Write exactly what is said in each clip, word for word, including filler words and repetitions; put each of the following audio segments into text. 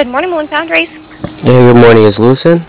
Good morning, Moon Foundries. Hey, good morning. Is Lewis in?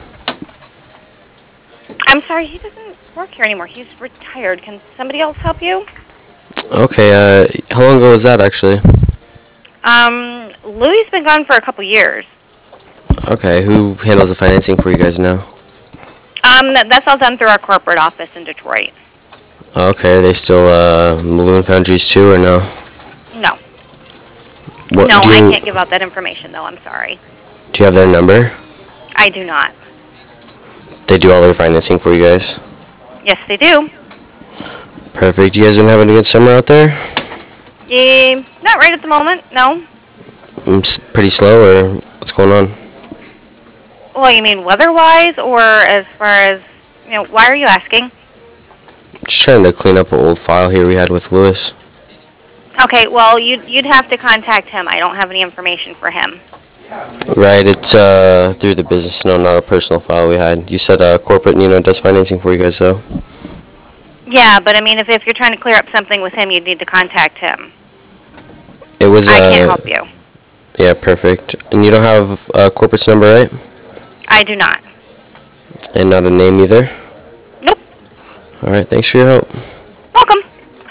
I'm sorry, he doesn't work here anymore. He's retired. Can somebody else help you? Okay, uh, how long ago was that, actually? Um, Louie's been gone for a couple years. Okay, who handles the financing for you guys now? Um, that, that's all done through our corporate office in Detroit. Okay, are they still, uh, Balloon Foundries too, or no? No. What, No, do I you, can't give out that information, though. I'm sorry. do you have their number? I do not. They do all their financing for you guys? Yes, they do. Perfect. You guys been having a good summer out there? Um, not right at the moment, no. Mm, s- pretty slow, or what's going on? Well, you mean weather-wise, or as far as, you know, why are you asking? Just trying to clean up an old file here we had with Lewis. Okay, well, you'd, you'd have to contact him. I don't have any information for him. Right, it's, uh, through the business, no, not a personal file we had. You said, uh, corporate, you know, does financing for you guys, though? Yeah, but I mean, if, if you're trying to clear up something with him, you'd need to contact him. It was, I can't uh, help you. yeah, perfect. And you don't have, uh, corporate's number, right? I do not. And not a name either? Nope. Alright, thanks for your help. Welcome.